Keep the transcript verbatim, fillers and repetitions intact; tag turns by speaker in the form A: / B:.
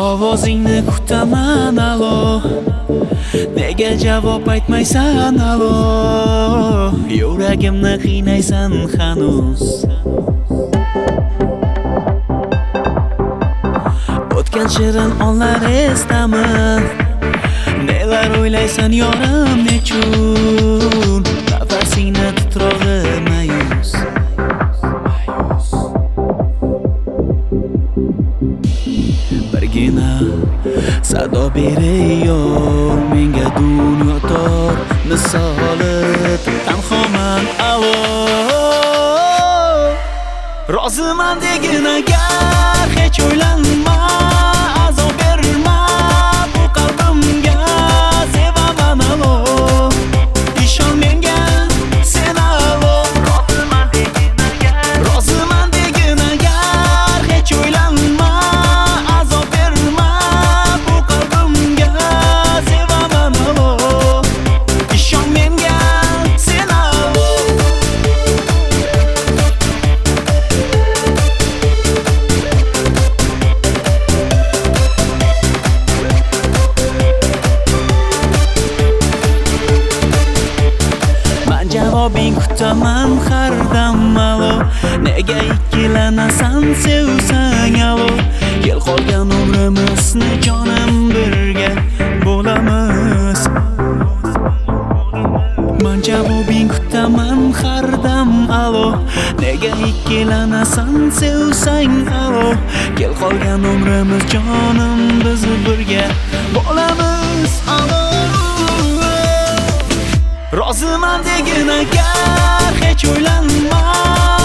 A: Ovozingni kutaman alo, nega javob aytmaysan alo, yuragimni qiynaysan hanuz. O'tgan shirin onlar esdami, nelar o'ylaysan yorim nechun, nafasingni titrog'i mayus. Birgina sado beriyo menga dunyo tor misoli, tanhoman alo, roziman degin agar hech o'ylanma, azob berma bu qalbimga, sevaman alo, ishon menga sen alo, roziman degin agar, roziman degin agar hech o'ylanma, azob berma bu qalbimga, sevaman alo, ishon menga sen alo. Javobing kutaman har dam alo, nega ikkilanasan sevsang alo, kel qolgan umrimizni jonim birga bo'lamiz. Man javobing kutaman har dam alo, nega ikkilanasan sevsang alo, kel qolgan umrimiz jonim biz birga bo'lamiz alo. Roziman degin agar hech o'ylanma,